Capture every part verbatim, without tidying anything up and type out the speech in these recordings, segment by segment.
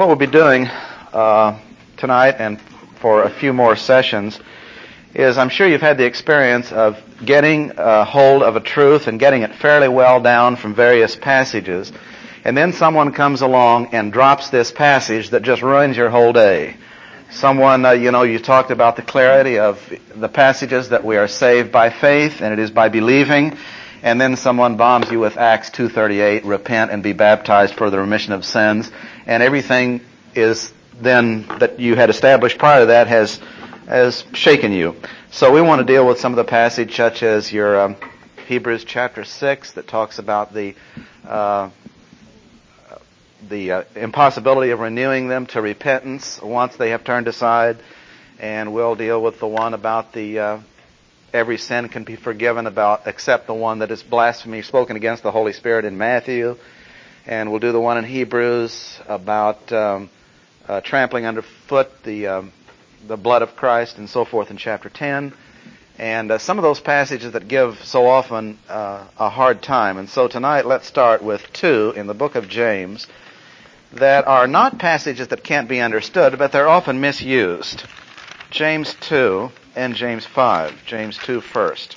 What we'll be doing uh, tonight and for a few more sessions is, I'm sure you've had the experience of getting a hold of a truth and getting it fairly well down from various passages, and then someone comes along and drops this passage that just ruins your whole day. Someone, uh, you know, you talked about the clarity of the passages that we are saved by faith, and it is by believing, and then someone bombs you with Acts two thirty-eight, repent and be baptized for the remission of sins, and everything is then that you had established prior to that has has shaken you. So we want to deal with some of the passage, such as your um, Hebrews chapter six, that talks about the uh, the uh, impossibility of renewing them to repentance once they have turned aside, and we'll deal with the one about the uh, every sin can be forgiven about except the one that is blasphemy spoken against the Holy Spirit in Matthew, and we'll do the one in Hebrews about um, uh, trampling underfoot the um, the blood of Christ and so forth in chapter ten, and uh, some of those passages that give so often uh, a hard time. And so tonight let's start with two in the book of James that are not passages that can't be understood, but they're often misused. James two and James five. James two first.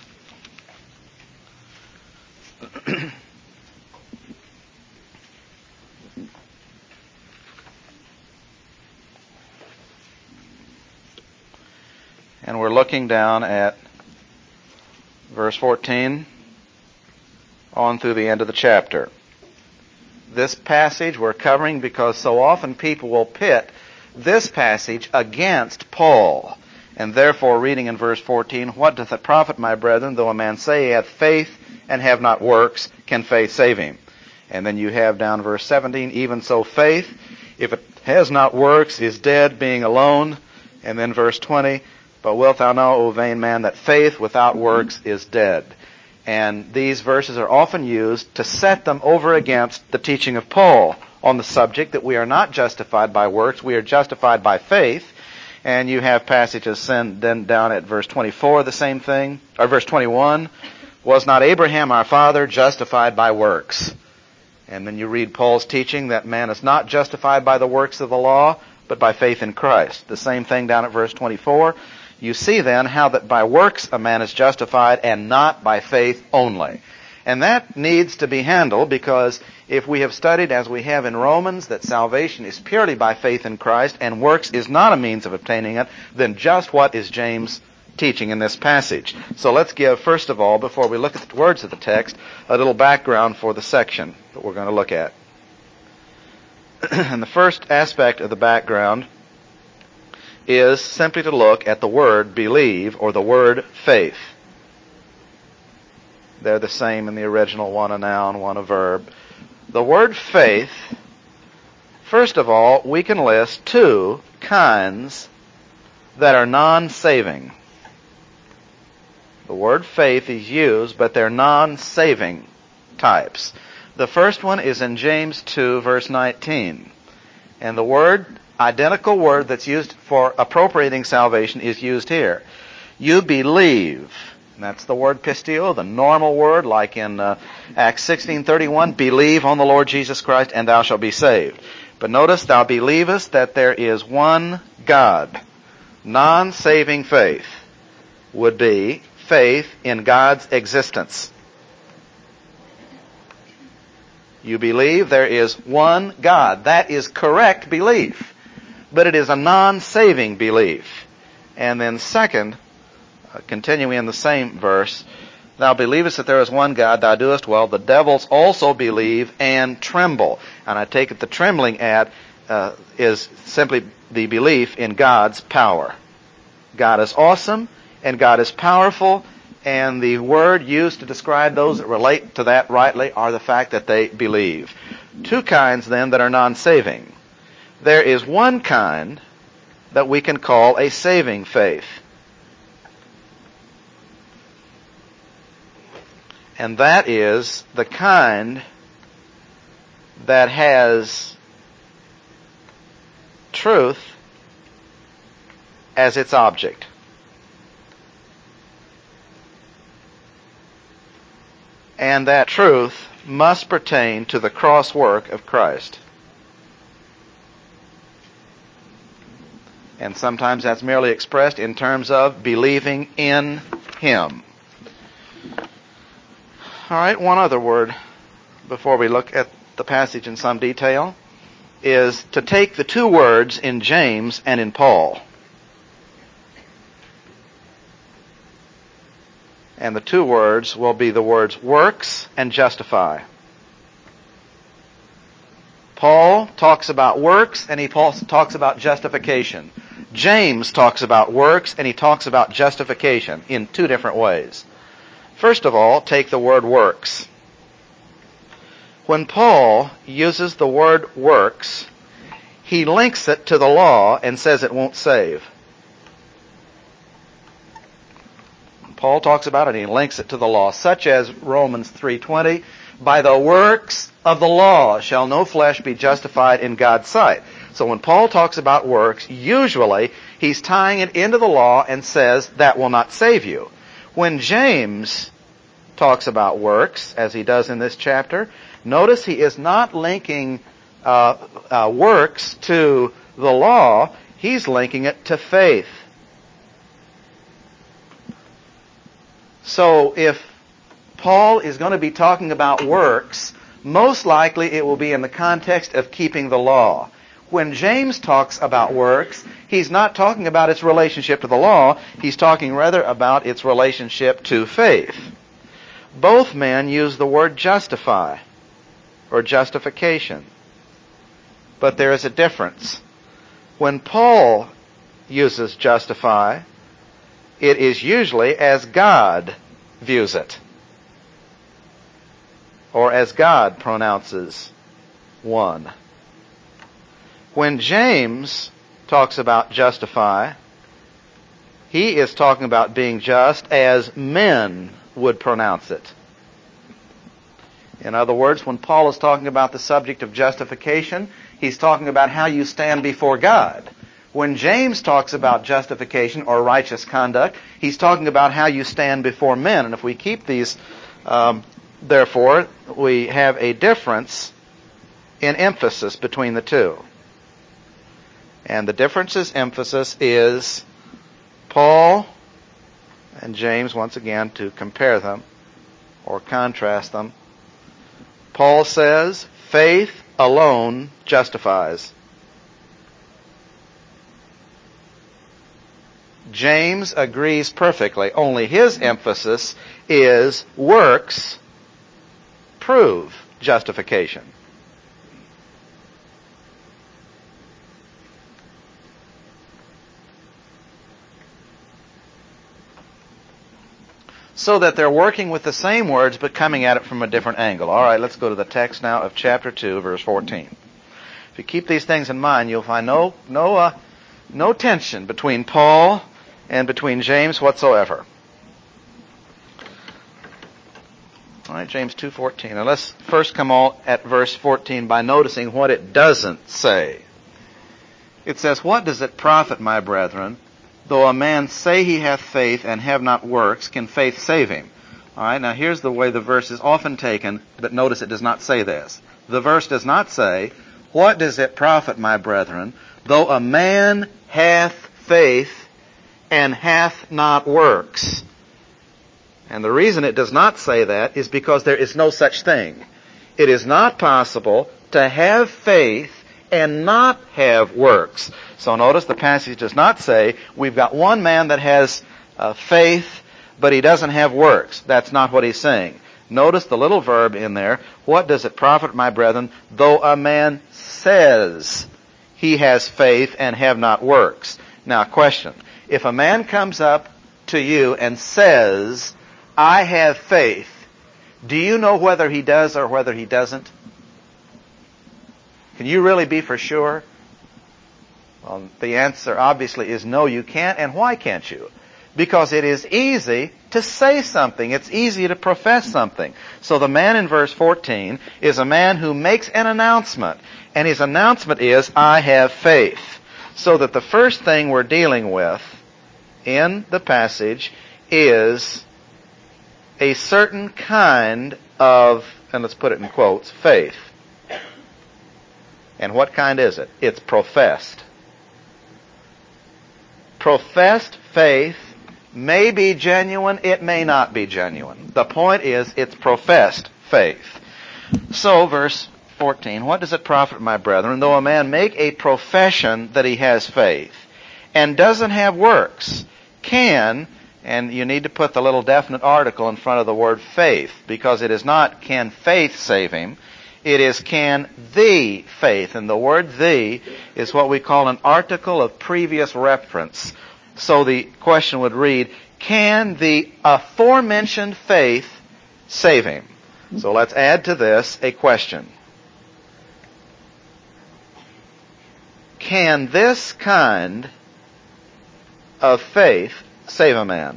And we're looking down at verse fourteen on through the end of the chapter. This passage we're covering because so often people will pit this passage against Paul. And therefore, reading in verse fourteen, what doth it profit, my brethren, though a man say he hath faith and have not works, can faith save him? And then you have down verse seventeen, even so faith, if it has not works, is dead, being alone. And then verse twenty, but wilt thou know, O vain man, that faith without works is dead. And these verses are often used to set them over against the teaching of Paul on the subject that we are not justified by works, we are justified by faith. And you have passages then down at verse twenty-four, the same thing, or verse twenty-one, was not Abraham our father justified by works? And then you read Paul's teaching that man is not justified by the works of the law, but by faith in Christ. The same thing down at verse twenty-four. You see then how that by works a man is justified and not by faith only. And that needs to be handled, because if we have studied, as we have in Romans, that salvation is purely by faith in Christ and works is not a means of obtaining it, then just what is James teaching in this passage? So let's give, first of all, before we look at the words of the text, a little background for the section that we're going to look at. And the first aspect of the background is simply to look at the word believe, or the word faith. They're the same in the original, one a noun, one a verb. The word faith, first of all, we can list two kinds that are non-saving. The word faith is used, but they're non-saving types. The first one is in James two, verse nineteen. And the word, identical word that's used for appropriating salvation is used here. You believe. And that's the word pistio, the normal word, like in uh, Acts sixteen thirty-one, believe on the Lord Jesus Christ and thou shalt be saved. But notice, thou believest that there is one God. Non-saving faith would be faith in God's existence. You believe there is one God. That is correct belief, but it is a non-saving belief. And then second, continuing in the same verse, thou believest that there is one God, thou doest well. The devils also believe and tremble. And I take it the trembling at uh, is simply the belief in God's power. God is awesome, and God is powerful, and the word used to describe those that relate to that rightly are the fact that they believe. Two kinds, then, that are non-saving. There is one kind that we can call a saving faith. And that is the kind that has truth as its object. And that truth must pertain to the cross work of Christ. And sometimes that's merely expressed in terms of believing in Him. All right, one other word before we look at the passage in some detail is to take the two words in James and in Paul. And the two words will be the words works and justify. Paul talks about works and he talks about justification. James talks about works and he talks about justification in two different ways. First of all, take the word works. When Paul uses the word works, he links it to the law and says it won't save. Paul talks about it and he links it to the law, such as Romans three twenty, by the works of the law shall no flesh be justified in God's sight. So when Paul talks about works, usually he's tying it into the law and says that will not save you. When James talks about works, as he does in this chapter, notice he is not linking uh, uh, works to the law, he's linking it to faith. So if Paul is going to be talking about works, most likely it will be in the context of keeping the law. When James talks about works, he's not talking about its relationship to the law, he's talking rather about its relationship to faith. Both men use the word justify or justification. But there is a difference. When Paul uses justify, it is usually as God views it, or as God pronounces one. When James talks about justify, he is talking about being just as men would pronounce it. In other words, when Paul is talking about the subject of justification, he's talking about how you stand before God. When James talks about justification or righteous conduct, he's talking about how you stand before men. And if we keep these, um, therefore, we have a difference in emphasis between the two. And the difference's emphasis is Paul and James, once again, to compare them or contrast them. Paul says, faith alone justifies. James agrees perfectly, only his emphasis is works prove justification. So that they're working with the same words but coming at it from a different angle. All right, let's go to the text now of chapter two, verse fourteen. If you keep these things in mind, you'll find no no uh, no tension between Paul and between James whatsoever. All right, James two fourteen. Now let's first come all at verse fourteen by noticing what it doesn't say. It says, "What does it profit, my brethren, though a man say he hath faith and have not works, can faith save him?" All right, now here's the way the verse is often taken, but notice it does not say this. The verse does not say, "What does it profit, my brethren, though a man hath faith and hath not works?" And the reason it does not say that is because there is no such thing. It is not possible to have faith and not have works. So notice the passage does not say we've got one man that has uh, faith, but he doesn't have works. That's not what he's saying. Notice the little verb in there. What does it profit, my brethren, though a man says he has faith and have not works? Now, question. If a man comes up to you and says, I have faith, do you know whether he does or whether he doesn't? Can you really be for sure? Well, the answer obviously is no, you can't. And why can't you? Because it is easy to say something. It's easy to profess something. So the man in verse fourteen is a man who makes an announcement. And his announcement is, I have faith. So that the first thing we're dealing with in the passage is a certain kind of, and let's put it in quotes, faith. And what kind is it? It's professed. professed faith may be genuine, it may not be genuine. The point is, it's professed faith. So, verse fourteen, what does it profit, my brethren, though a man make a profession that he has faith, and doesn't have works? Can, and you need to put the little definite article in front of the word faith, because it is not can faith save him, it is can the faith. And the word the is what we call an article of previous reference. So the question would read, can the aforementioned faith save him? So let's add to this a question. Can this kind of faith save a man?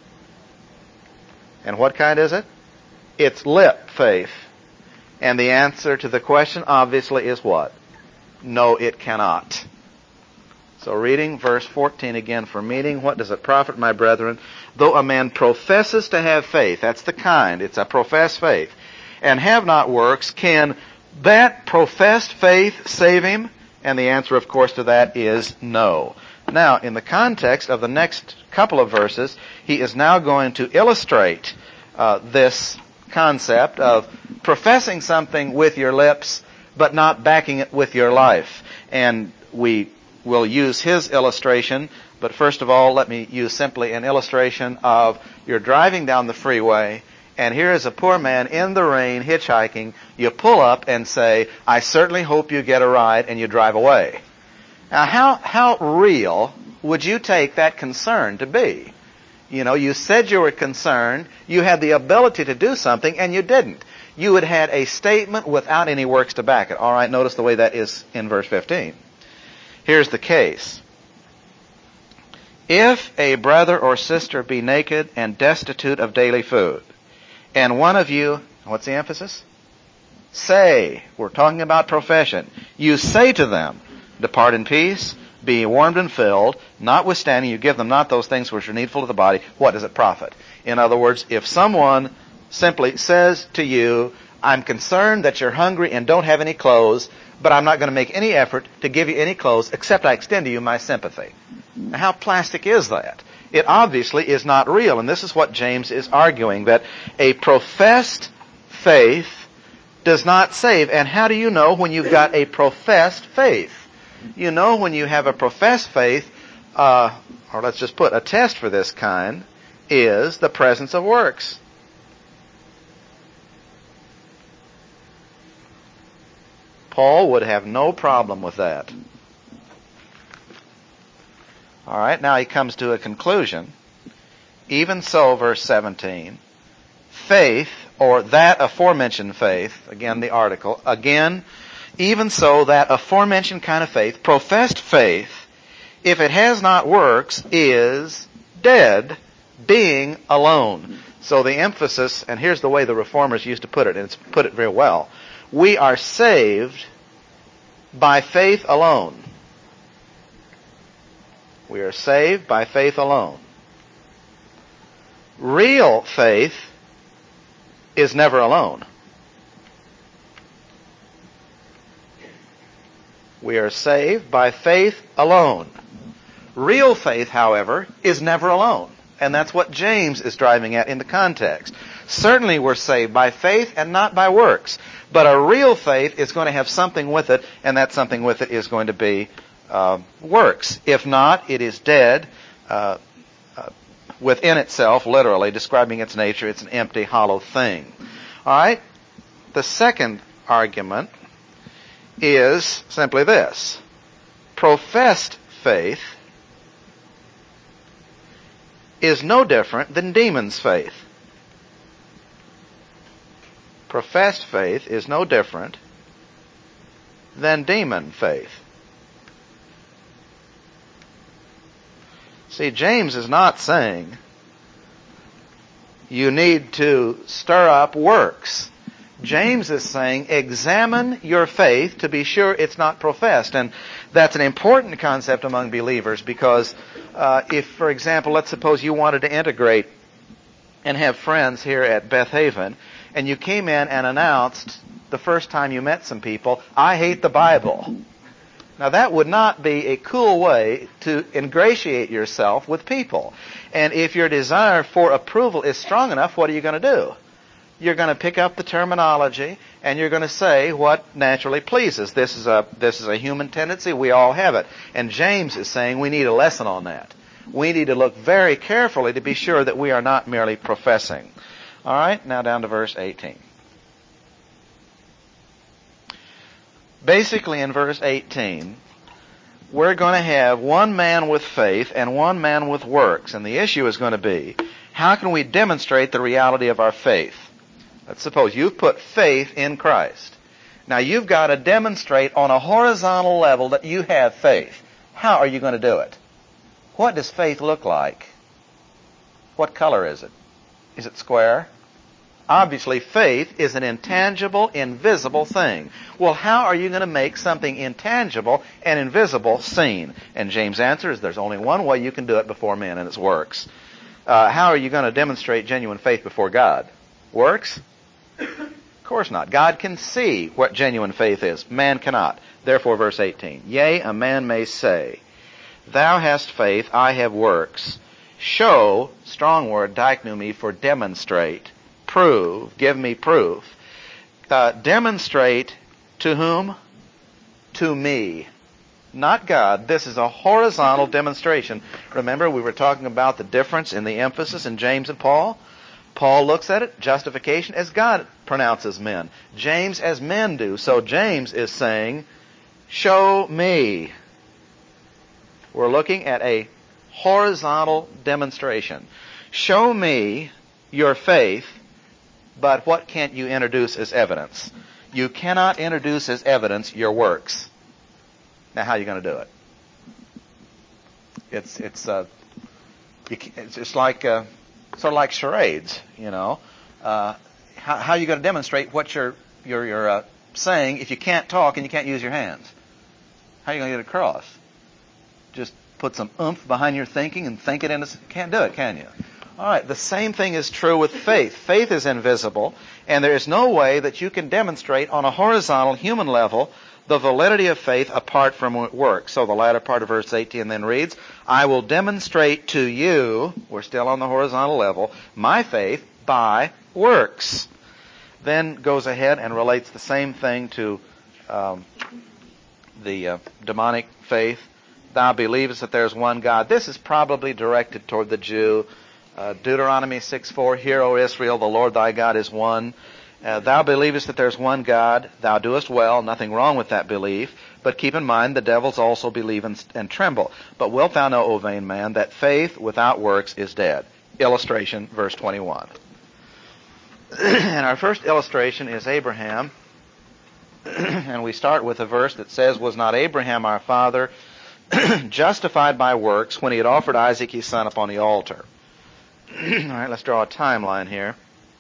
And what kind is it? It's lip faith. And the answer to the question obviously is what? No, it cannot. So reading verse fourteen again for meaning, what does it profit, my brethren, though a man professes to have faith, that's the kind, it's a professed faith, and have not works, can that professed faith save him? And the answer, of course, to that is no. Now, in the context of the next couple of verses, he is now going to illustrate uh, this concept of professing something with your lips, but not backing it with your life. And we will use his illustration, but first of all, let me use simply an illustration of you're driving down the freeway, and here is a poor man in the rain hitchhiking. You pull up and say, I certainly hope you get a ride, and you drive away. Now, how, how real would you take that concern to be? You know, you said you were concerned, you had the ability to do something, and you didn't. You had had a statement without any works to back it. All right, notice the way that is in verse fifteen. Here's the case. If a brother or sister be naked and destitute of daily food, and one of you, what's the emphasis? Say, we're talking about profession. You say to them, depart in peace, be warmed and filled, notwithstanding you give them not those things which are needful to the body, what does it profit? In other words, if someone simply says to you, I'm concerned that you're hungry and don't have any clothes, but I'm not going to make any effort to give you any clothes except I extend to you my sympathy. Now, how plastic is that? It obviously is not real, and this is what James is arguing, that a professed faith does not save. And how do you know when you've got a professed faith? You know when you have a professed faith, uh, or let's just put a test for this kind, is the presence of works. Paul would have no problem with that. All right, now he comes to a conclusion. Even so, verse seventeen, faith, or that aforementioned faith, again the article, again, even so that aforementioned kind of faith, professed faith, if it has not works, is dead, being alone. So the emphasis, and here's the way the Reformers used to put it, and it's put it very well. We are saved by faith alone. We are saved by faith alone. Real faith is never alone. We are saved by faith alone. Real faith, however, is never alone. And that's what James is driving at in the context. Certainly we're saved by faith and not by works. But a real faith is going to have something with it, and that something with it is going to be uh, works. If not, it is dead uh, uh, within itself, literally, describing its nature. It's an empty, hollow thing. All right? The second argument is simply this. Professed faith is no different than demon's faith. Professed faith is no different than demon faith. See, James is not saying you need to stir up works. James is saying examine your faith to be sure it's not professed. And that's an important concept among believers because uh, if, for example, let's suppose you wanted to integrate and have friends here at Beth Haven, and you came in and announced the first time you met some people, I hate the Bible. Now that would not be a cool way to ingratiate yourself with people. And if your desire for approval is strong enough, what are you going to do? You're going to pick up the terminology and you're going to say what naturally pleases. This is a this is a human tendency. We all have it. And James is saying we need a lesson on that. We need to look very carefully to be sure that we are not merely professing. All right, now down to verse eighteen. Basically in verse eighteen, we're going to have one man with faith and one man with works. And the issue is going to be, how can we demonstrate the reality of our faith? Let's suppose you've put faith in Christ. Now you've got to demonstrate on a horizontal level that you have faith. How are you going to do it? What does faith look like? What color is it? Is it square? Obviously, faith is an intangible, invisible thing. Well, how are you going to make something intangible and invisible seen? And James' answer is there's only one way you can do it before men, and it's works. Uh, how are you going to demonstrate genuine faith before God? Works? Of course not. God can see what genuine faith is. Man cannot. Therefore, verse eighteen, yea, a man may say, thou hast faith, I have works. Show, strong word, diknumi, for demonstrate. Prove, give me proof. Uh, demonstrate to whom? To me. Not God. This is a horizontal demonstration. Remember, we were talking about the difference in the emphasis in James and Paul? Paul looks at it, justification, as God pronounces men. James as men do. So James is saying, show me. We're looking at a horizontal demonstration. Show me your faith, but what can't you introduce as evidence? You cannot introduce as evidence your works. Now, how are you going to do it? It's it's uh, it's, it's like uh, sort of like charades, you know. Uh, how, how are you going to demonstrate what you're you're, you're uh, saying if you can't talk and you can't use your hands? How are you going to get it across? Just put some oomph behind your thinking and think it into. Can't do it, can you? All right, the same thing is true with faith. Faith is invisible, and there is no way that you can demonstrate on a horizontal human level the validity of faith apart from work. So the latter part of verse eighteen then reads, I will demonstrate to you, we're still on the horizontal level, my faith by works. Then goes ahead and relates the same thing to um, the uh, demonic faith. Thou believest that there is one God. This is probably directed toward the Jew. Uh, Deuteronomy six four, Hear, O Israel, the Lord thy God is one. Uh, thou believest that there's one God. Thou doest well. Nothing wrong with that belief. But keep in mind, the devils also believe and, and tremble. But wilt thou know, O vain man, that faith without works is dead. Illustration, verse twenty-one. And our first illustration is Abraham. And we start with a verse that says, was not Abraham our father justified by works when he had offered Isaac his son upon the altar? All right, let's draw a timeline here.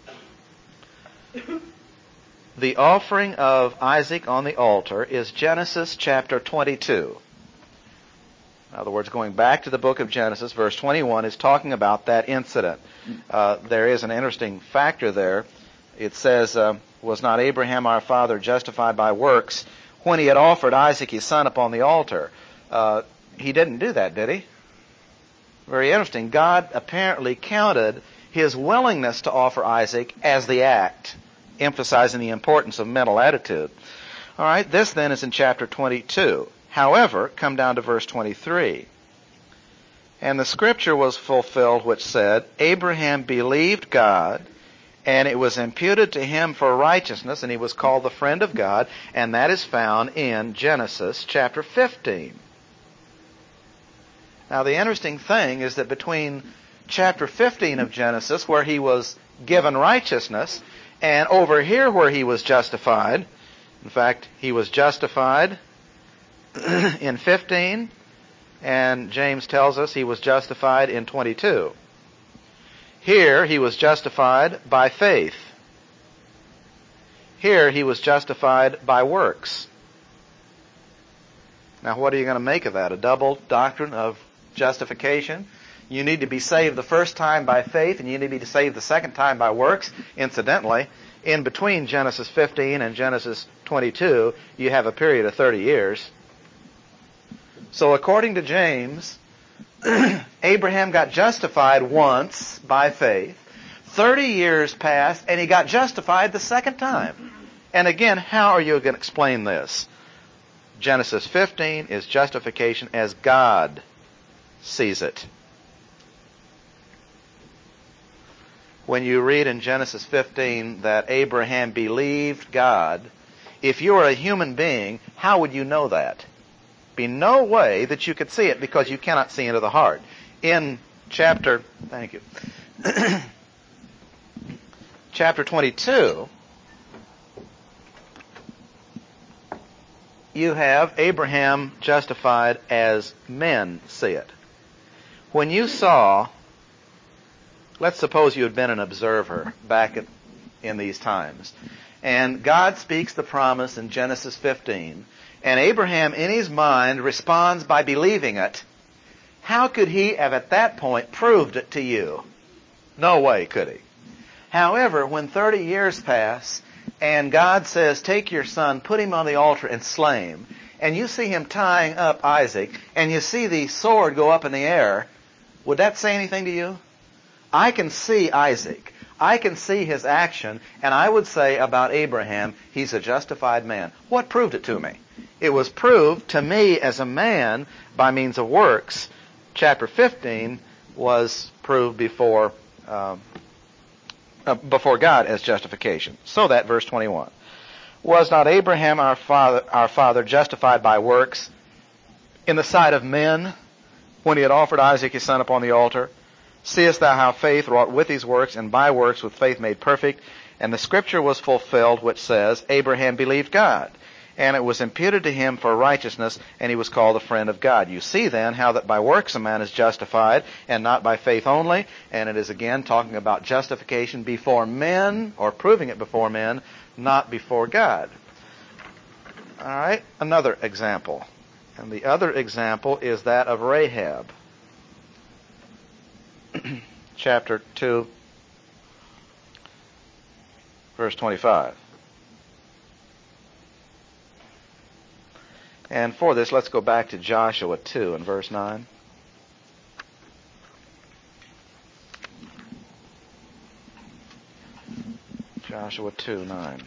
The offering of Isaac on the altar is Genesis chapter twenty-two. In other words, going back to the book of Genesis, verse twenty-one is talking about that incident. Uh, there is an interesting factor there. It says, uh, was not Abraham our father justified by works when he had offered Isaac his son upon the altar? Uh, he didn't do that, did he? Very interesting. God apparently counted his willingness to offer Isaac as the act, emphasizing the importance of mental attitude. All right, this then is in chapter twenty-two. However, come down to verse twenty-three. And the scripture was fulfilled which said, Abraham believed God, and it was imputed to him for righteousness, and he was called the friend of God, and that is found in Genesis chapter fifteen. Now, the interesting thing is that between chapter fifteen of Genesis, where he was given righteousness, and over here where he was justified, in fact, he was justified in fifteen, and James tells us he was justified in twenty-two. Here, he was justified by faith. Here, he was justified by works. Now, what are you going to make of that? A double doctrine of justification? You need to be saved the first time by faith, and you need to be saved the second time by works. Incidentally, in between Genesis fifteen and Genesis twenty-two, you have a period of thirty years. So according to James, Abraham got justified once by faith. Thirty years passed, and he got justified the second time. And again, how are you going to explain this? Genesis fifteen is justification as God sees it. When you read in Genesis fifteen that Abraham believed God, if you were a human being, how would you know that? Be no way that you could see it, because you cannot see into the heart. In chapter, thank you, chapter twenty-two, you have Abraham justified as men see it. When you saw, let's suppose you had been an observer back in, in these times, and God speaks the promise in Genesis fifteen, and Abraham in his mind responds by believing it, how could he have at that point proved it to you? No way could he. However, when thirty years pass, and God says, take your son, put him on the altar and slay him, and you see him tying up Isaac, and you see the sword go up in the air, would that say anything to you? I can see Isaac. I can see his action, and I would say about Abraham, he's a justified man. What proved it to me? It was proved to me as a man by means of works. Chapter fifteen was proved before um, uh, before God as justification. So that verse twenty-one. Was not Abraham our father, our father justified by works in the sight of men when he had offered Isaac his son upon the altar? Seest thou how faith wrought with these works, and by works with faith made perfect? And the scripture was fulfilled which says, Abraham believed God, and it was imputed to him for righteousness, and he was called a friend of God. You see then how that by works a man is justified, and not by faith only. And it is again talking about justification before men, or proving it before men, not before God. All right, another example. And the other example is that of Rahab. Chapter two, verse twenty-five. And for this, let's go back to Joshua two and verse nine. Joshua two, nine.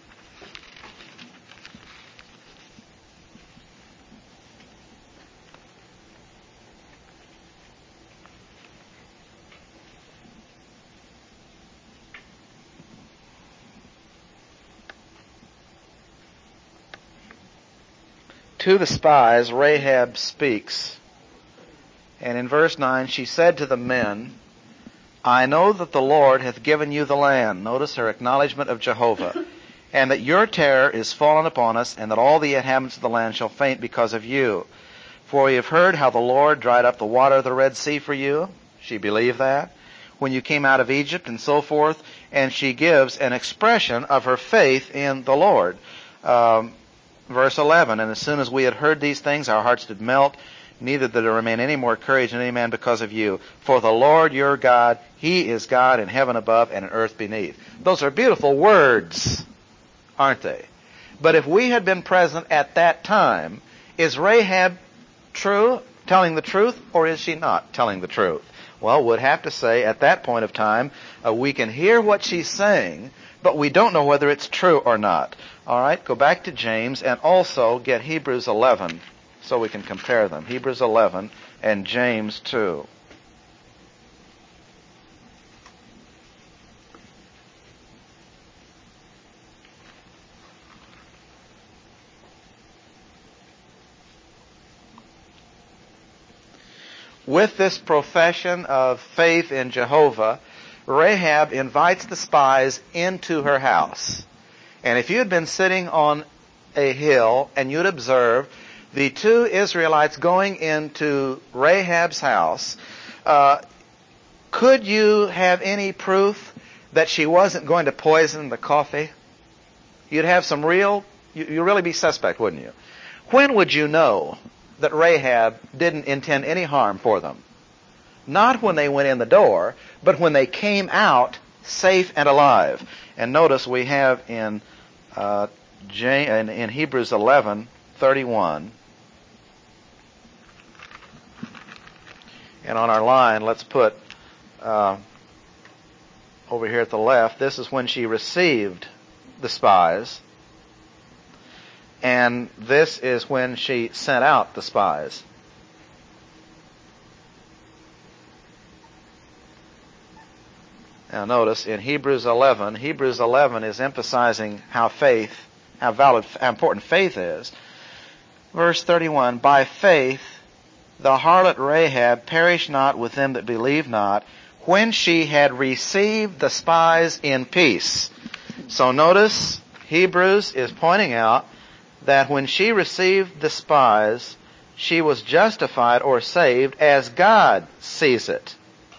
To the spies, Rahab speaks. And in verse nine, she said to the men, I know that the Lord hath given you the land. Notice her acknowledgement of Jehovah. And that your terror is fallen upon us, and that all the inhabitants of the land shall faint because of you. For we have heard how the Lord dried up the water of the Red Sea for you. She believed that. When you came out of Egypt and so forth. And she gives an expression of her faith in the Lord. Um, Verse eleven, and as soon as we had heard these things, our hearts did melt, neither did there remain any more courage in any man because of you. For the Lord your God, He is God in heaven above and in earth beneath. Those are beautiful words, aren't they? But if we had been present at that time, is Rahab true, telling the truth, or is she not telling the truth? Well, we'd have to say at that point of time, uh, we can hear what she's saying, but we don't know whether it's true or not. All right, go back to James and also get Hebrews eleven so we can compare them. Hebrews eleven and James two. With this profession of faith in Jehovah, Rahab invites the spies into her house. And if you had been sitting on a hill and you'd observe the two Israelites going into Rahab's house, uh, could you have any proof that she wasn't going to poison the coffee? You'd have some real, you, you'd really be suspect, wouldn't you? When would you know that Rahab didn't intend any harm for them? Not when they went in the door, but when they came out safe and alive. And notice we have in uh, J- in, in Hebrews eleven thirty-one, And on our line, let's put uh, over here at the left, this is when she received the spies. And this is when she sent out the spies. Now notice in Hebrews eleven, Hebrews eleven is emphasizing how faith, how valid, how important faith is. Verse thirty-one, by faith the harlot Rahab perished not with them that believe not, when she had received the spies in peace. So notice, Hebrews is pointing out that when she received the spies, she was justified or saved as God sees it.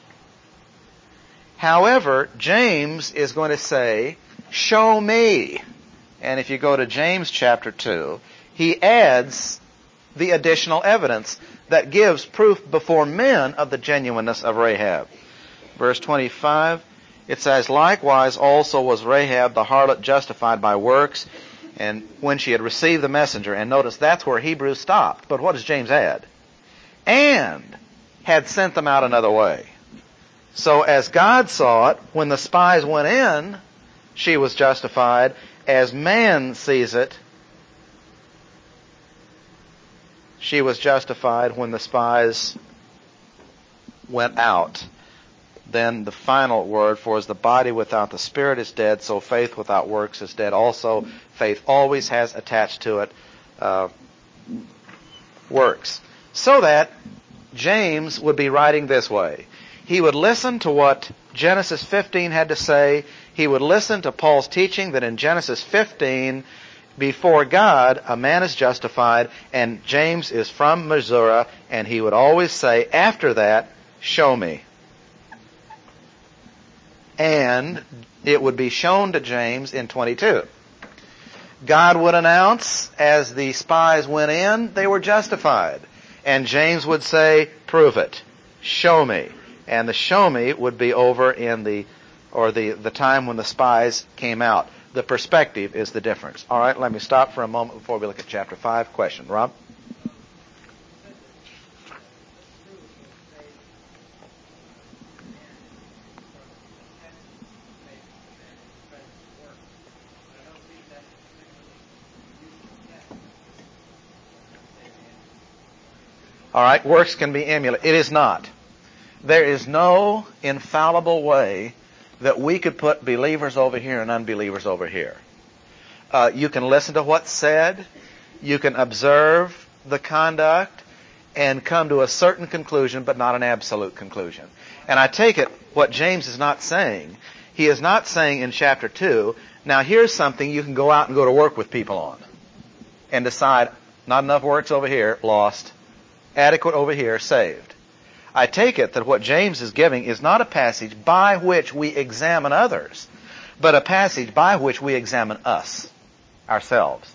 However, James is going to say, show me. And if you go to James chapter two, he adds the additional evidence that gives proof before men of the genuineness of Rahab. Verse twenty-five, it says, likewise also was Rahab the harlot justified by works, and when she had received the messenger. And notice that's where Hebrews stopped. But what does James add? And had sent them out another way. So as God saw it, when the spies went in, she was justified. As man sees it, she was justified when the spies went out. Then the final word for is the body without the spirit is dead, so faith without works is dead also. Faith always has attached to it uh, works. So that James would be writing this way. He would listen to what Genesis fifteen had to say. He would listen to Paul's teaching that in Genesis fifteen, before God, a man is justified, and James is from Missouri, and he would always say, after that, show me. And it would be shown to James in twenty-two. God would announce, as the spies went in, they were justified. And James would say, prove it. Show me. And the show me would be over in the, or the, the time when the spies came out. The perspective is the difference. All right, let me stop for a moment before we look at chapter five. Question, Rob? All right, works can be emulated. It is not. There is no infallible way that we could put believers over here and unbelievers over here. Uh, you can listen to what's said, you can observe the conduct, and come to a certain conclusion, but not an absolute conclusion. And I take it what James is not saying. He is not saying in chapter two, now here's something you can go out and go to work with people on, and decide, not enough works over here, lost. Adequate over here, saved. I take it that what James is giving is not a passage by which we examine others, but a passage by which we examine us, ourselves.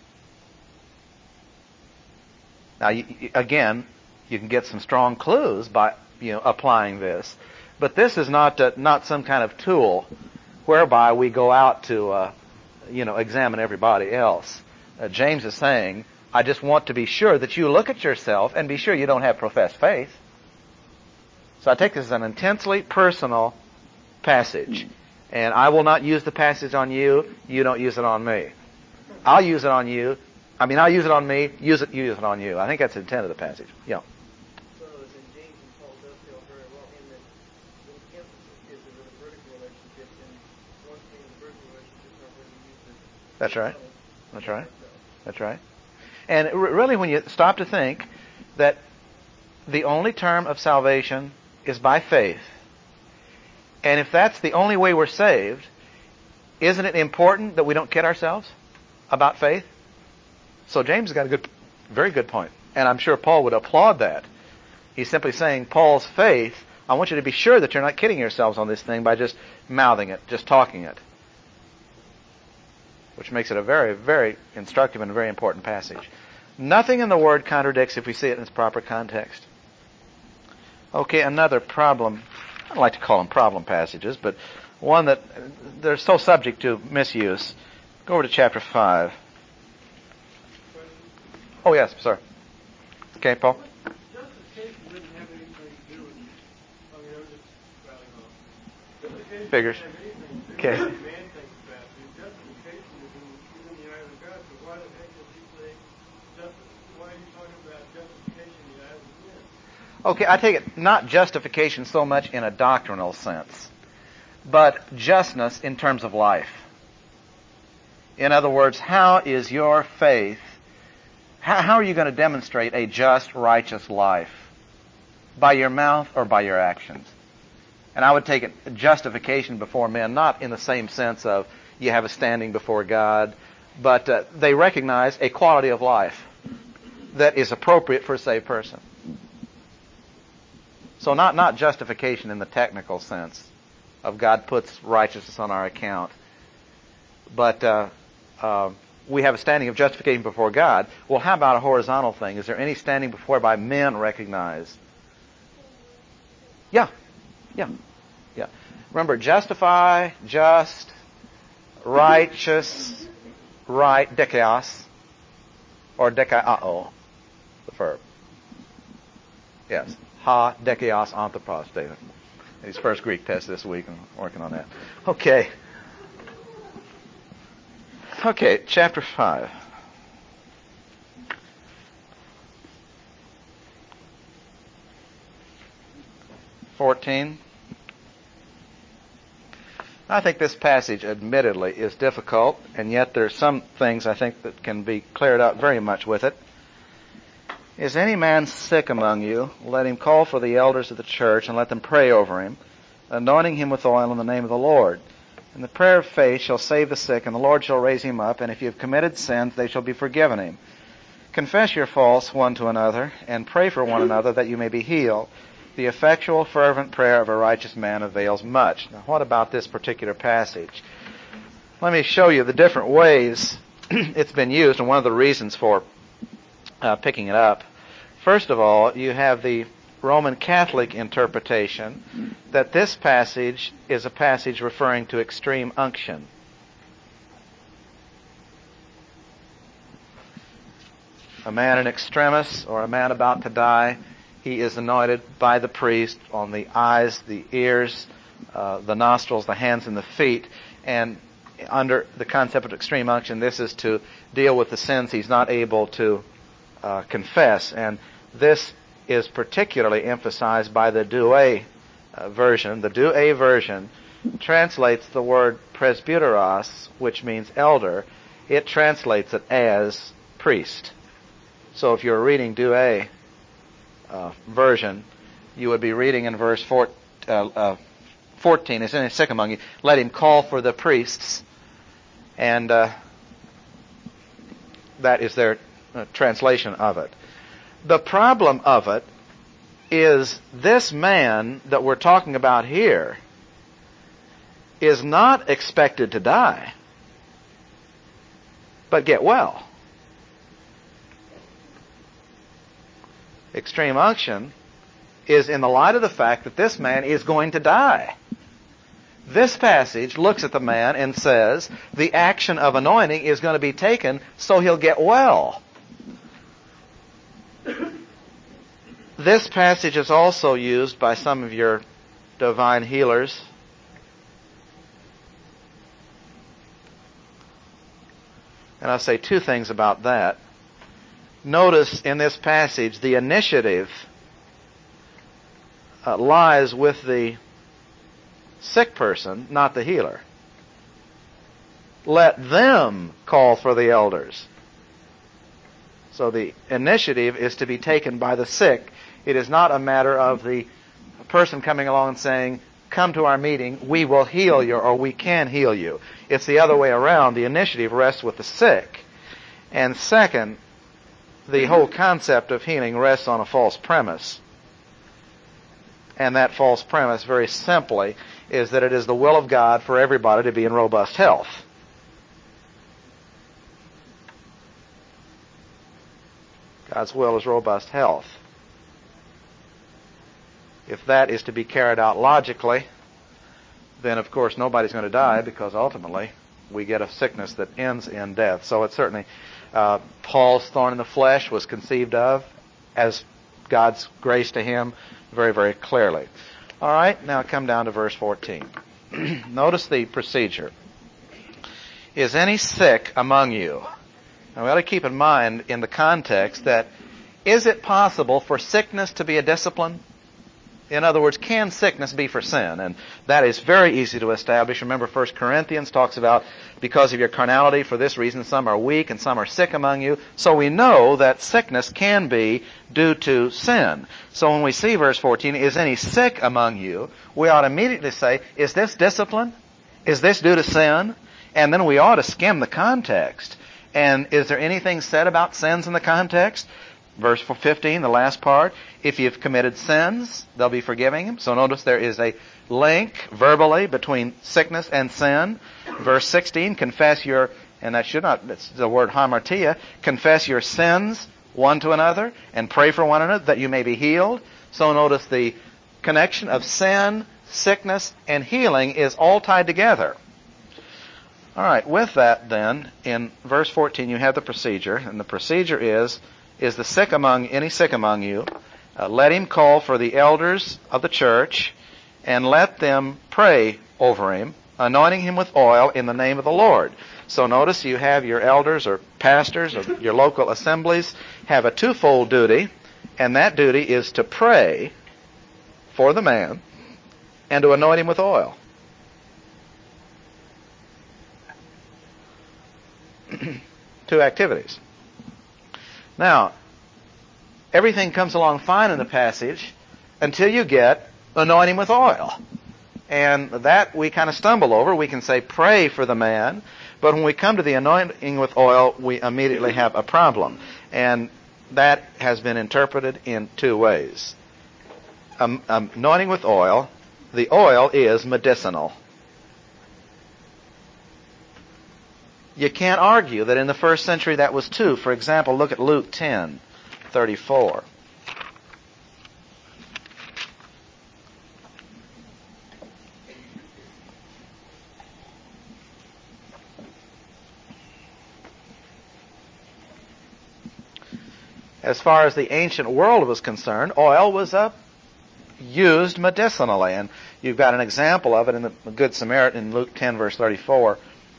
Now, you, again, you can get some strong clues by you know applying this, but this is not uh, not some kind of tool whereby we go out to uh, you know examine everybody else. Uh, James is saying, I just want to be sure that you look at yourself and be sure you don't have professed faith. So I take this as an intensely personal passage. And I will not use the passage on you. You don't use it on me. I'll use it on you. I mean, I'll use it on me. Use it, you use it on you. I think that's the intent of the passage. Yeah. So as in James and Paul dovetail very well in that the emphasis is in a vertical relationship, and one thing in the vertical relationship are where we use it. That's right. That's right. That's right. And really, when you stop to think that the only term of salvation is by faith, and if that's the only way we're saved, isn't it important that we don't kid ourselves about faith? So James has got a good, very good point, and I'm sure Paul would applaud that. He's simply saying, Paul's faith, I want you to be sure that you're not kidding yourselves on this thing by just mouthing it, just talking it. Which makes it a very, very instructive and very important passage. Nothing in the Word contradicts if we see it in its proper context. Okay, another problem. I don't like to call them problem passages, but one that they're so subject to misuse. Go over to chapter five. Oh, yes, sir. Okay, Paul? Justification didn't have anything to do with figures. Okay. Man thinks about it. Justification is in, is in the eyes of God. So why the heck does he say? Just, why are you talking about justification in the eyes of men? Okay, I take it not justification so much in a doctrinal sense, but justness in terms of life. In other words, how is your faith, how, how are you going to demonstrate a just, righteous life? By your mouth or by your actions? And I would take it justification before men, not in the same sense of you have a standing before God, but uh, they recognize a quality of life that is appropriate for a saved person. So not, not justification in the technical sense of God puts righteousness on our account, but uh, uh, we have a standing of justification before God. Well, how about a horizontal thing? Is there any standing before by men recognize? Yeah, yeah, yeah. Remember, justify, just, righteous, right, dikaios, or dikaiao, the verb. Yes, ha, dikaios, anthropos, David. His first Greek test this week, I'm working on that. Okay. Okay, chapter five. fourteen. I think this passage, admittedly, is difficult, and yet there are some things I think that can be cleared up very much with it. Is any man sick among you? Let him call for the elders of the church, and let them pray over him, anointing him with oil in the name of the Lord. And the prayer of faith shall save the sick, and the Lord shall raise him up, and if you have committed sins, they shall be forgiven him. Confess your faults one to another, and pray for one another that you may be healed. The effectual, fervent prayer of a righteous man avails much. Now, what about this particular passage? Let me show you the different ways it's been used, and one of the reasons for uh, picking it up. First of all, you have the Roman Catholic interpretation that this passage is a passage referring to extreme unction. A man in extremis, or a man about to die, he is anointed by the priest on the eyes, the ears, uh, the nostrils, the hands, and the feet. And under the concept of extreme unction, this is to deal with the sins he's not able to uh, confess. And this is particularly emphasized by the Douay uh, version. The Douay version translates the word presbyteros, which means elder. It translates it as priest. So if you're reading Douay uh, version, you would be reading in verse four, uh, uh, fourteen, is any sick among you? Let him call for the priests. And uh, that is their uh, translation of it. The problem of it is this man that we're talking about here is not expected to die, but get well. Extreme unction is in the light of the fact that this man is going to die. This passage looks at the man and says the action of anointing is going to be taken so he'll get well. This passage is also used by some of your divine healers. And I'll say two things about that. Notice in this passage the initiative uh, lies with the sick person, not the healer. Let them call for the elders. So the initiative is to be taken by the sick. It is not a matter of the person coming along and saying, come to our meeting, we will heal you, or we can heal you. It's the other way around. The initiative rests with the sick. And second, the whole concept of healing rests on a false premise. And that false premise, very simply, is that it is the will of God for everybody to be in robust health. God's will is robust health. If that is to be carried out logically, then of course nobody's going to die, because ultimately we get a sickness that ends in death. So it's certainly uh, Paul's thorn in the flesh was conceived of as God's grace to him very, very clearly. All right, now come down to verse fourteen. Notice the procedure. Is any sick among you? Now we ought to keep in mind in the context that is it possible for sickness to be a discipline? In other words, can sickness be for sin? And that is very easy to establish. Remember, First Corinthians talks about because of your carnality, for this reason, some are weak and some are sick among you. So we know that sickness can be due to sin. So when we see verse fourteen, is any sick among you, we ought to immediately say, is this discipline? Is this due to sin? And then we ought to skim the context. And is there anything said about sins in the context? Verse fifteen, the last part, if you've committed sins, they'll be forgiving them. So notice there is a link verbally between sickness and sin. Verse sixteen, confess your, and that should not, that's the word hamartia, confess your sins one to another and pray for one another that you may be healed. So notice the connection of sin, sickness, and healing is all tied together. All right, with that then, in verse fourteen you have the procedure, and the procedure is, is the sick among, any sick among you, uh, let him call for the elders of the church, and let them pray over him, anointing him with oil in the name of the Lord. So notice you have your elders or pastors of your local assemblies have a twofold duty, and that duty is to pray for the man and to anoint him with oil. Two activities. Now, everything comes along fine in the passage until you get anointing with oil. And that we kind of stumble over. We can say pray for the man, but when we come to the anointing with oil, we immediately have a problem. And that has been interpreted in two ways. Um, um, anointing with oil, the oil is medicinal. You can't argue that in the first century that was true. For example, look at Luke ten thirty-four. As far as the ancient world was concerned, oil was uh, used medicinally. And you've got an example of it in the Good Samaritan in Luke ten verse thirty-four.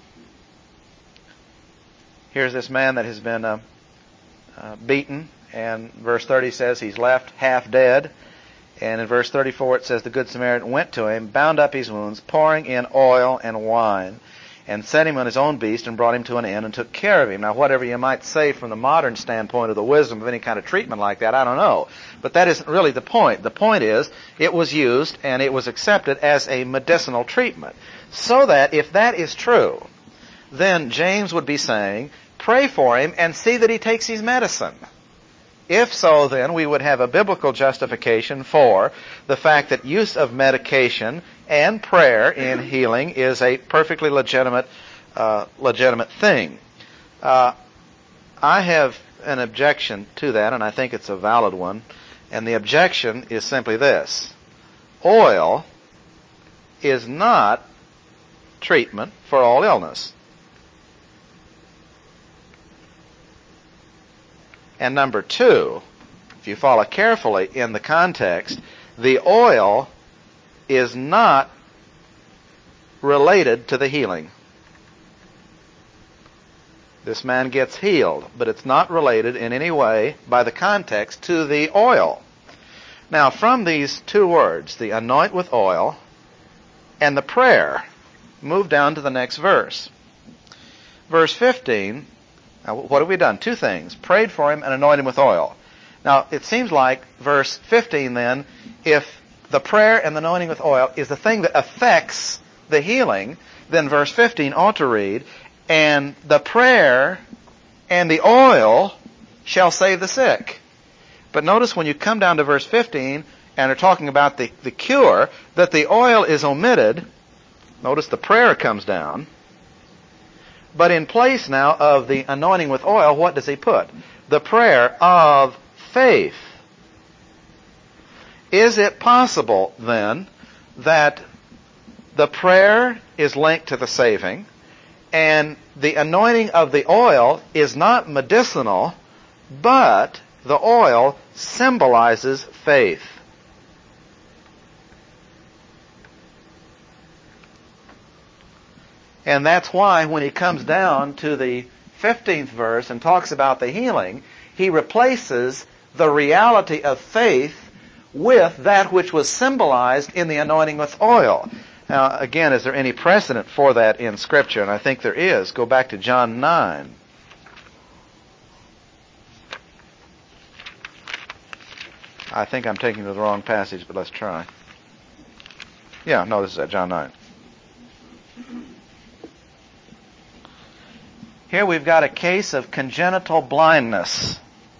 Here's this man that has been uh, uh, beaten, and verse thirty says he's left half dead. And in verse thirty-four it says the Good Samaritan went to him, bound up his wounds, pouring in oil and wine, and set him on his own beast and brought him to an inn and took care of him. Now, whatever you might say from the modern standpoint of the wisdom of any kind of treatment like that, I don't know. But that isn't really the point. The point is it was used and it was accepted as a medicinal treatment. So that if that is true, then James would be saying, pray for him and see that he takes his medicine. If so, then we would have a biblical justification for the fact that use of medication and prayer in healing is a perfectly legitimate, uh, legitimate thing. Uh, I have an objection to that, and I think it's a valid one. And the objection is simply this: oil is not treatment for all illness. And number two, if you follow carefully in the context, the oil is not related to the healing. This man gets healed, but it's not related in any way by the context to the oil. Now, from these two words, the anoint with oil and the prayer, move down to the next verse. Verse fifteen, now what have we done? Two things. Prayed for him and anointed him with oil. Now, it seems like verse fifteen then, if the prayer and the anointing with oil is the thing that affects the healing, then verse fifteen ought to read, and the prayer and the oil shall save the sick. But notice when you come down to verse fifteen and are talking about the, the cure, that the oil is omitted. Notice the prayer comes down. But in place now of the anointing with oil, what does he put? The prayer of faith. Is it possible, then, that the prayer is linked to the saving, and the anointing of the oil is not medicinal, but the oil symbolizes faith? And that's why when he comes down to the fifteenth verse and talks about the healing, he replaces the reality of faith with that which was symbolized in the anointing with oil. Now, again, is there any precedent for that in Scripture? And I think there is. Go back to John nine. I think I'm taking you to the wrong passage, but let's try. Yeah, no, this is at John nine. Here we've got a case of congenital blindness.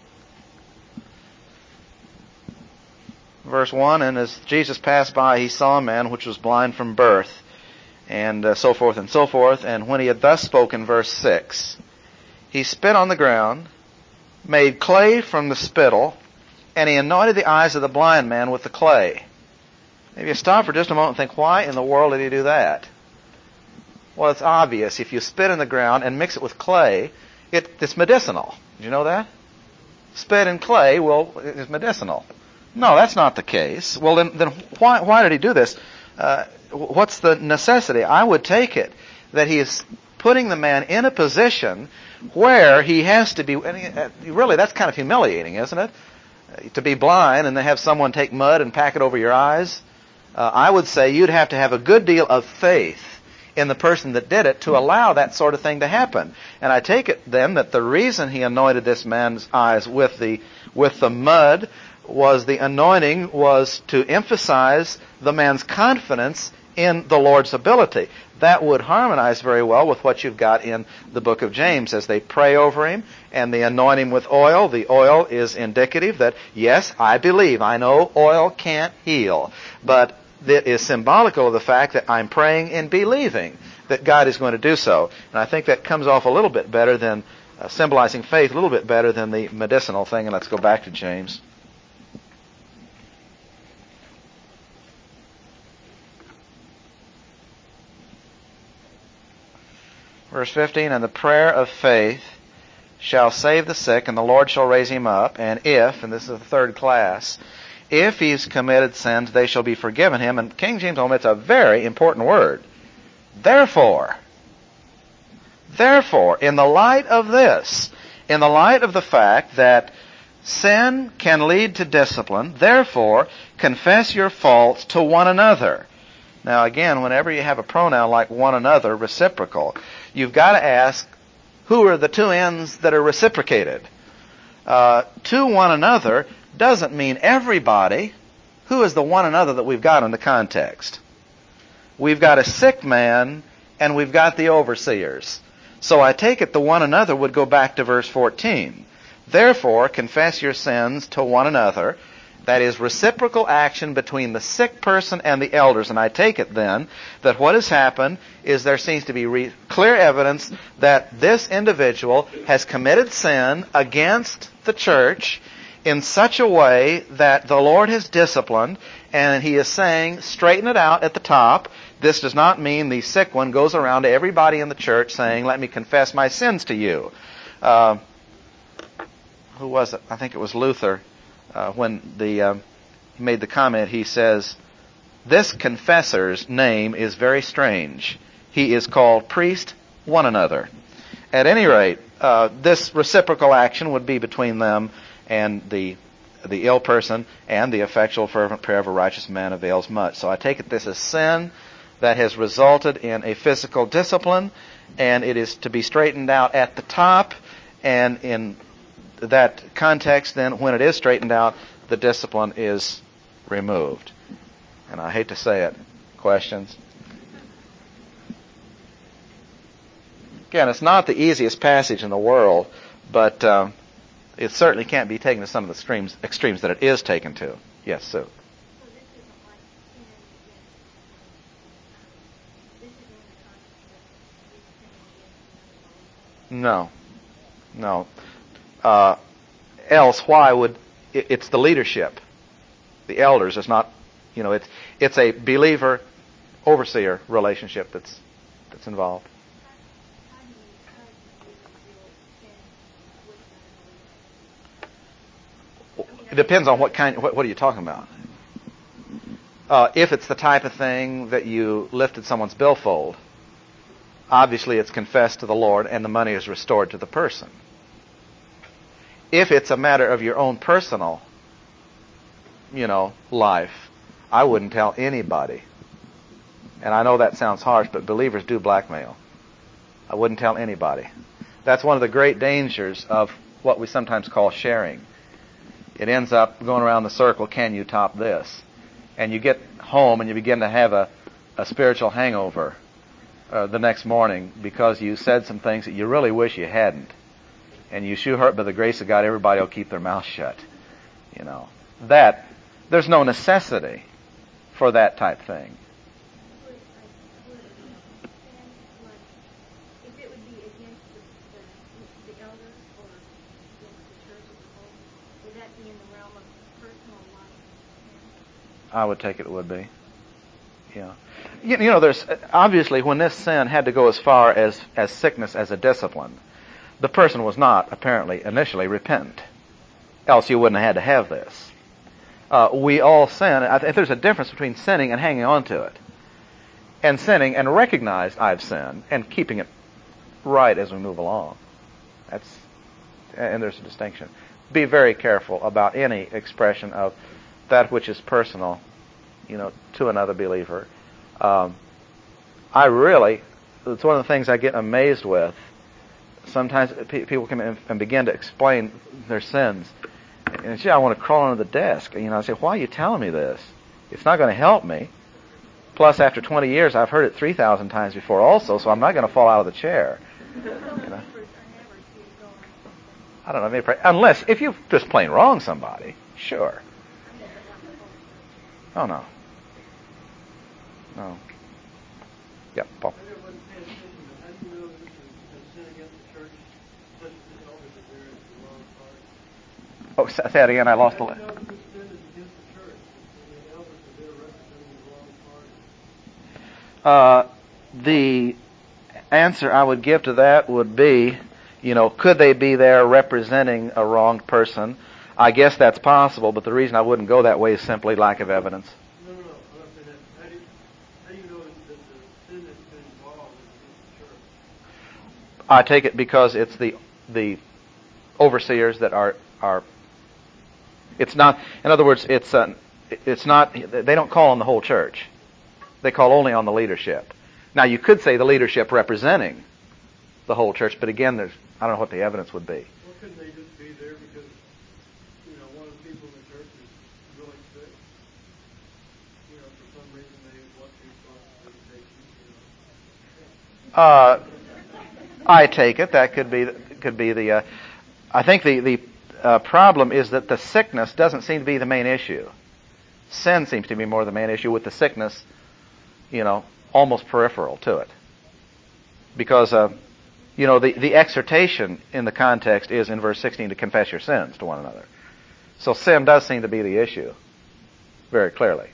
Verse one, and as Jesus passed by, he saw a man which was blind from birth, and uh, so forth and so forth. And when he had thus spoken, verse six, he spit on the ground, made clay from the spittle, and he anointed the eyes of the blind man with the clay. If you stop for just a moment and think, why in the world did he do that? Well, it's obvious. If you spit in the ground and mix it with clay, it, it's medicinal. Did you know that? Spit and clay, well, is medicinal. No, that's not the case. Well, then, then why, why did he do this? Uh, what's the necessity? I would take it that he is putting the man in a position where he has to be, and he, really, that's kind of humiliating, isn't it? Uh, to be blind and then have someone take mud and pack it over your eyes. Uh, I would say you'd have to have a good deal of faith in the person that did it to allow that sort of thing to happen. And I take it then that the reason he anointed this man's eyes with the with the mud was the anointing was to emphasize the man's confidence in the Lord's ability. That would harmonize very well with what you've got in the book of James as they pray over him and they anoint him with oil. The oil is indicative that, yes, I believe. I know oil can't heal, but that is symbolical of the fact that I'm praying and believing that God is going to do so. And I think that comes off a little bit better than, uh, symbolizing faith, a little bit better than the medicinal thing. And let's go back to James. Verse fifteen, and the prayer of faith shall save the sick, and the Lord shall raise him up. And if, and this is the third class, if he's committed sins, they shall be forgiven him. And King James omits a very important word. Therefore, therefore, in the light of this, in the light of the fact that sin can lead to discipline, therefore, confess your faults to one another. Now again, whenever you have a pronoun like one another, reciprocal, you've got to ask, who are the two ends that are reciprocated? Uh, to one another doesn't mean everybody. Who is the one another that we've got in the context? We've got a sick man and we've got the overseers. So I take it the one another would go back to verse fourteen. Therefore, confess your sins to one another. That is reciprocal action between the sick person and the elders. And I take it then that what has happened is there seems to be re- clear evidence that this individual has committed sin against the church in such a way that the Lord has disciplined, and he is saying, straighten it out at the top. This does not mean the sick one goes around to everybody in the church saying, let me confess my sins to you. Uh, who was it? I think it was Luther. Uh, when the uh, he made the comment, he says, this confessor's name is very strange. He is called priest one another. At any rate, uh, this reciprocal action would be between them and the the ill person, and the effectual fervent prayer of a righteous man avails much. So I take it this is sin that has resulted in a physical discipline, and it is to be straightened out at the top, and in that context, then, when it is straightened out, the discipline is removed. And I hate to say it. Questions? Again, it's not the easiest passage in the world, but um, it certainly can't be taken to some of the extremes, extremes that it is taken to. Yes, Sue. No. No. Uh, else, why would it, it's the leadership, the elders? It's not, you know, it's it's a believer overseer relationship that's that's involved. It depends on what kind. What, what are you talking about? Uh, if it's the type of thing that you lifted someone's billfold, obviously it's confessed to the Lord and the money is restored to the person. If it's a matter of your own personal, you know, life, I wouldn't tell anybody. And I know that sounds harsh, but believers do blackmail. I wouldn't tell anybody. That's one of the great dangers of what we sometimes call sharing. It ends up going around the circle, can you top this? And you get home and you begin to have a, a spiritual hangover uh, the next morning because you said some things that you really wish you hadn't. And you sure hope by the grace of God everybody will keep their mouth shut. You know, that, there's no necessity for that type thing. I would take it would be. Yeah. You, you know, there's obviously when this sin had to go as far as, as sickness as a discipline, the person was not apparently initially repentant. Else you wouldn't have had to have this. Uh, we all sin. I think there's a difference between sinning and hanging on to it. And sinning and recognize I've sinned and keeping it right as we move along. That's, and there's a distinction. Be very careful about any expression of that which is personal, you know, to another believer. Um, I really, it's one of the things I get amazed with. Sometimes pe- people come in and begin to explain their sins. And gee, I want to crawl under the desk. You know, I say, why are you telling me this? It's not going to help me. Plus, after twenty years, I've heard it three thousand times before also, so I'm not going to fall out of the chair. You know? I don't know, maybe, unless, if you've just plain wronged somebody, sure. Oh, no. No. Yeah, Paul. Oh, say that again. I lost the. Li- uh, the answer I would give to that would be, you know, could they be there representing a wronged person? I guess that's possible, but the reason I wouldn't go that way is simply lack of evidence. No, no, no. How do you, how do you know that the sin that's been involved is the church? I take it because it's the the overseers that are are. It's not. In other words, it's uh, it's not. They don't call on the whole church. They call only on the leadership. Now, you could say the leadership representing the whole church, but again, there's I don't know what the evidence would be. Well, couldn't they just be there because you know one of the people in the church is really sick? You know, for some reason they want to Uh, I take it that could be could be the. Uh, I think the the uh, problem is that the sickness doesn't seem to be the main issue. Sin seems to be more the main issue, with the sickness, you know, almost peripheral to it. Because, uh, you know, the the exhortation in the context is in verse sixteen to confess your sins to one another. So sin does seem to be the issue, very clearly.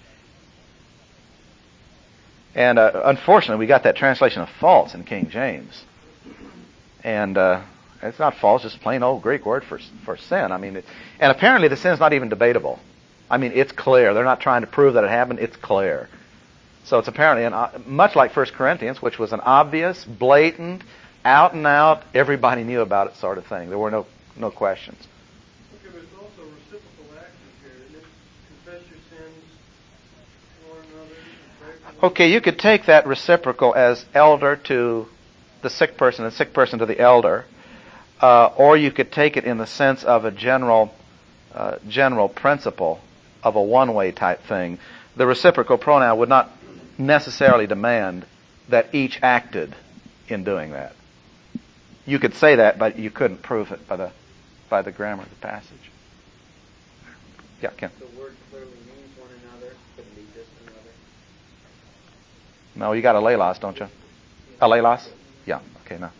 And uh, unfortunately, we got that translation of false in King James. And uh, it's not false, it's a plain old Greek word for for sin. I mean, it, and apparently the sin's not even debatable. I mean, it's clear. They're not trying to prove that it happened. It's clear. So it's apparently, an, much like First Corinthians, which was an obvious, blatant, out and out, everybody knew about it sort of thing. There were no no questions. Okay, but it's also reciprocal actions here, isn't it? Confess your sins to one another. And pray for one Okay, you could take that reciprocal as elder to the sick person and sick person to the elder, uh, or you could take it in the sense of a general uh, general principle of a one-way type thing. The reciprocal pronoun would not necessarily demand that each acted in doing that. You could say that, but you couldn't prove it by the by the grammar of the passage. Yeah, Ken. The word clearly means one another, couldn't be just another. No, you got a leilos, don't you? A leilos? Yeah. Okay. No.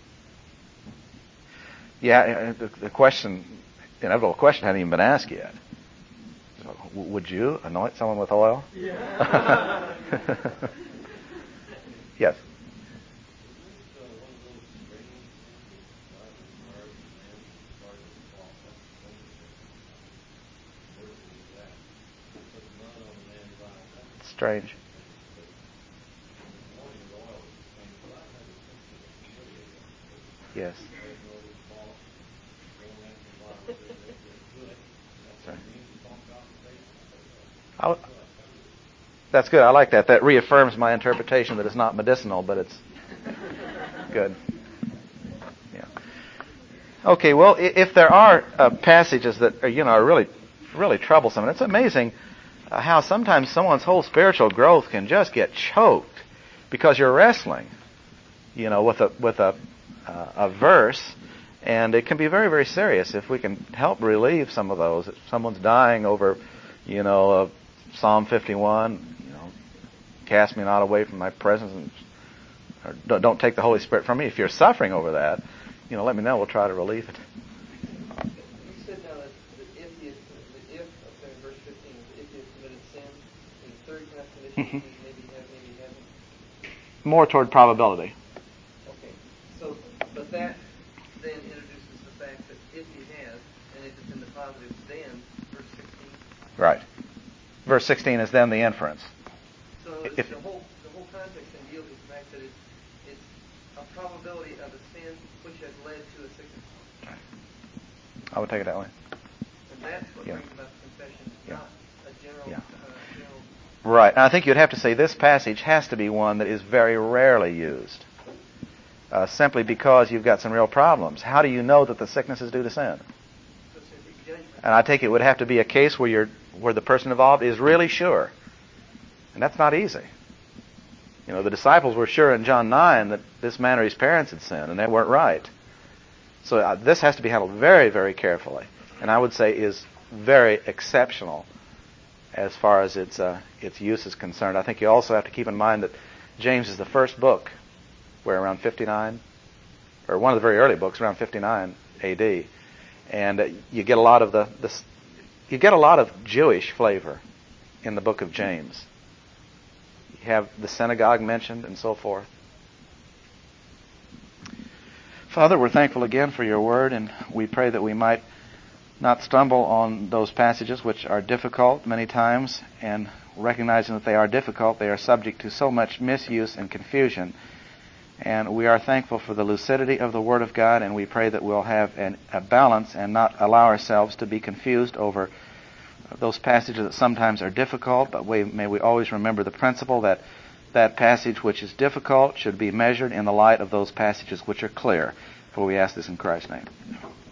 Yeah. The, the question, the inevitable question, hadn't even been asked yet. Would you anoint someone with oil? Yeah. Yes. Strange. Yes. Sorry. I, that's good. I like that. That reaffirms my interpretation that it's not medicinal, but it's good. Yeah. Okay. Well, if there are uh, passages that are, you know, are really, really troublesome, and it's amazing uh, how sometimes someone's whole spiritual growth can just get choked because you're wrestling, you know, with a with a uh, a verse, and it can be very, very serious if we can help relieve some of those. If someone's dying over, you know, uh, Psalm fifty-one, you know, cast me not away from thy presence, and or don't, don't take the Holy Spirit from me. If you're suffering over that, you know, let me know. We'll try to relieve it. You said now that the if he is, the if, okay, verse fifteen, if he has committed sin, and the third kind of condition Mm-hmm. is maybe he has, maybe he hasn't. More toward probability. Okay, so, but that then introduces the fact that if he has, and if it's in the positive, then, verse sixteen. Right. Verse sixteen is then the inference. So If, the whole the whole context then deals with the fact that it's, it's a probability of a sin which has led to a sickness. I would take it that way. And that's what Yeah. brings about the confession, Yeah. not a general, Yeah. uh, general. Right. And I think you'd have to say this passage has to be one that is very rarely used. Uh, simply because you've got some real problems. How do you know that the sickness is due to sin? Specific judgment. And I take it would have to be a case where you're where the person involved is really sure. And that's not easy. You know, the disciples were sure in John nine that this man or his parents had sinned, and they weren't right. So uh, this has to be handled very, very carefully. And I would say is very exceptional as far as its uh, its use is concerned. I think you also have to keep in mind that James is the first book where around fifty-nine, or one of the very early books around fifty-nine A D, and uh, you get a lot of the this, you get a lot of Jewish flavor in the book of James. You have the synagogue mentioned and so forth. Father, we're thankful again for your word, and we pray that we might not stumble on those passages which are difficult many times, and recognizing that they are difficult, they are subject to so much misuse and confusion. And we are thankful for the lucidity of the Word of God, and we pray that we'll have an, a balance and not allow ourselves to be confused over those passages that sometimes are difficult, but we, may we always remember the principle that that passage which is difficult should be measured in the light of those passages which are clear. For we ask this in Christ's name.